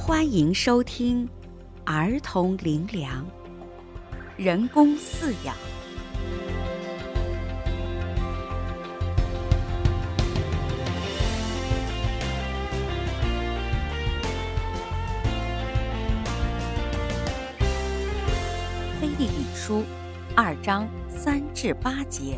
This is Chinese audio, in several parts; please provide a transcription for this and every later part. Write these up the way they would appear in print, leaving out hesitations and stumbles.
欢迎收听儿童灵粮，人工饲养。腓立比书2章3至8节，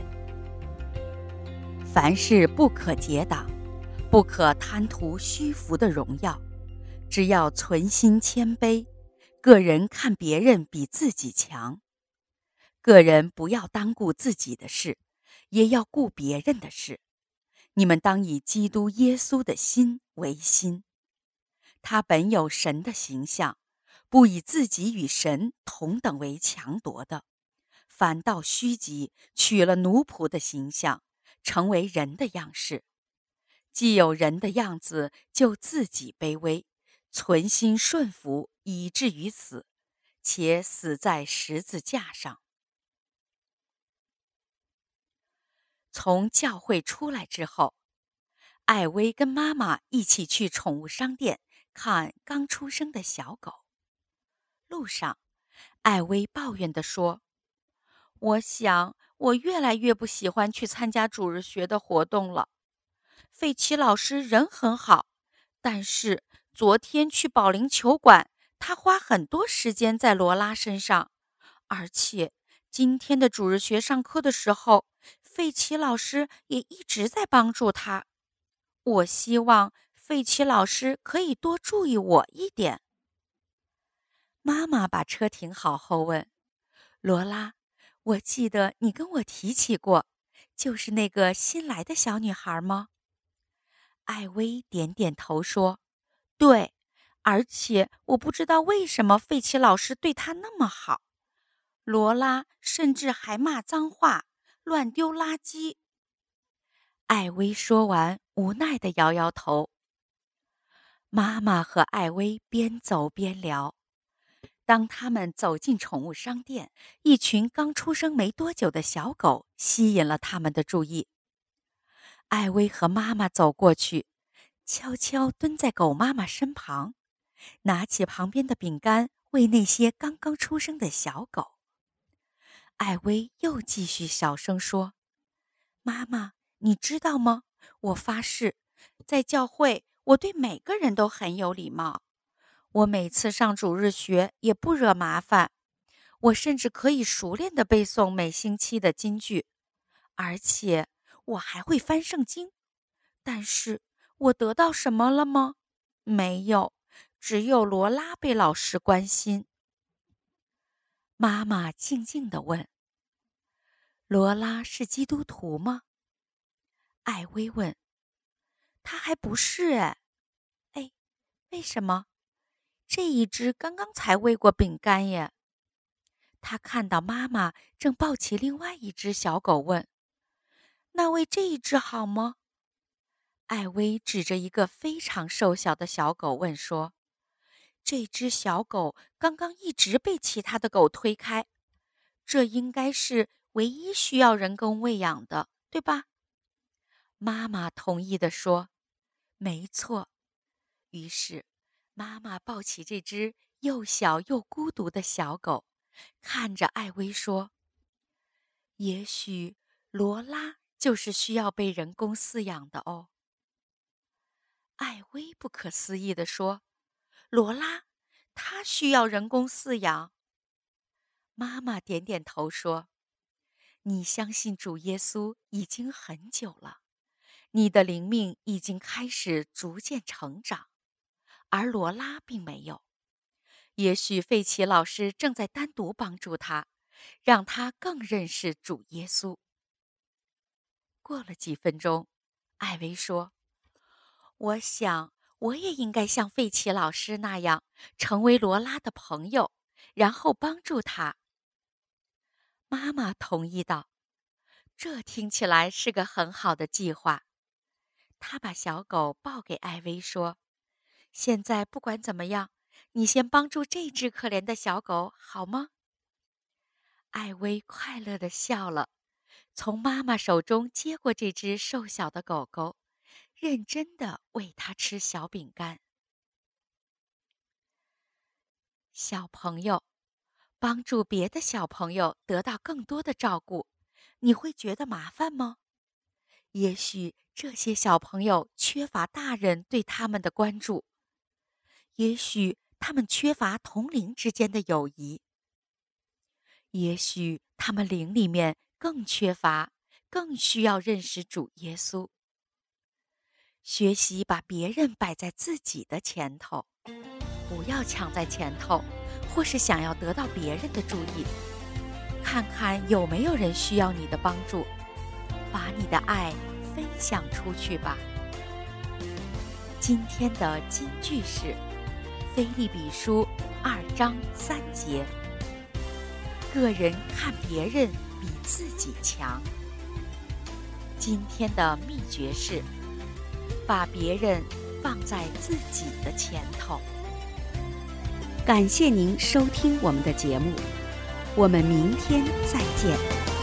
凡事不可结党，不可贪图虚浮的荣耀，只要存心谦卑，个人看别人比自己强。个人不要单顾自己的事，也要顾别人的事。你们当以基督耶稣的心为心。他本有神的形象，不以自己与神同等为强夺的，反倒虚己，取了奴仆的形象，成为人的样式。既有人的样子，就自己卑微，存心顺服，以至于死，且死在十字架上。从教会出来之后，艾薇跟妈妈一起去宠物商店看刚出生的小狗。路上，艾薇抱怨地说：“我想我越来越不喜欢去参加主日学的活动了。费奇老师人很好，但是昨天去保龄球馆，他花很多时间在罗拉身上，而且今天的主日学上课的时候，费奇老师也一直在帮助他。我希望费奇老师可以多注意我一点。”妈妈把车停好后问：“罗拉，我记得你跟我提起过，就是那个新来的小女孩吗？”艾薇点点头说：“对，而且我不知道为什么费奇老师对她那么好。罗拉甚至还骂脏话，乱丢垃圾。”艾薇说完，无奈地摇摇头。妈妈和艾薇边走边聊。当他们走进宠物商店，一群刚出生没多久的小狗吸引了他们的注意。艾薇和妈妈走过去，悄悄蹲在狗妈妈身旁，拿起旁边的饼干喂那些刚刚出生的小狗。艾薇又继续小声说：“妈妈，你知道吗？我发誓，在教会我对每个人都很有礼貌。我每次上主日学也不惹麻烦，我甚至可以熟练地背诵每星期的金句，而且我还会翻圣经。但是我得到什么了吗？没有，只有罗拉被老师关心。”妈妈静静地问：“罗拉是基督徒吗？”艾薇问：“她还不是哎。”“哎，为什么？这一只刚刚才喂过饼干耶。”他看到妈妈正抱起另外一只小狗问：“那喂这一只好吗？”艾薇指着一个非常瘦小的小狗问说：“这只小狗刚刚一直被其他的狗推开，这应该是唯一需要人工喂养的，对吧？”妈妈同意地说：“没错。”于是妈妈抱起这只又小又孤独的小狗，看着艾薇说：“也许罗拉就是需要被人工饲养的哦。”艾薇不可思议地说：“罗拉，她需要人工饲养？”妈妈点点头说：“你相信主耶稣已经很久了，你的灵命已经开始逐渐成长，而罗拉并没有。也许费奇老师正在单独帮助他，让他更认识主耶稣。”过了几分钟，艾薇说：“我想我也应该像费奇老师那样，成为罗拉的朋友，然后帮助他。”妈妈同意道：“这听起来是个很好的计划。”她把小狗抱给艾薇说：“现在不管怎么样，你先帮助这只可怜的小狗好吗？”艾薇快乐地笑了，从妈妈手中接过这只瘦小的狗狗，认真地喂它吃小饼干。 小朋友，帮助别的小朋友得到更多的照顾，你会觉得麻烦吗？也许这些小朋友缺乏大人对他们的关注，也许他们缺乏同龄之间的友谊，也许他们灵里面更缺乏，更需要认识主耶稣。学习把别人摆在自己的前头，不要抢在前头，或是想要得到别人的注意。看看有没有人需要你的帮助，把你的爱分享出去吧。今天的金句是腓立比书2章3节，个人看别人比自己强。今天的秘诀是把别人放在自己的前头。 感谢您收听我们的节目，我们明天再见。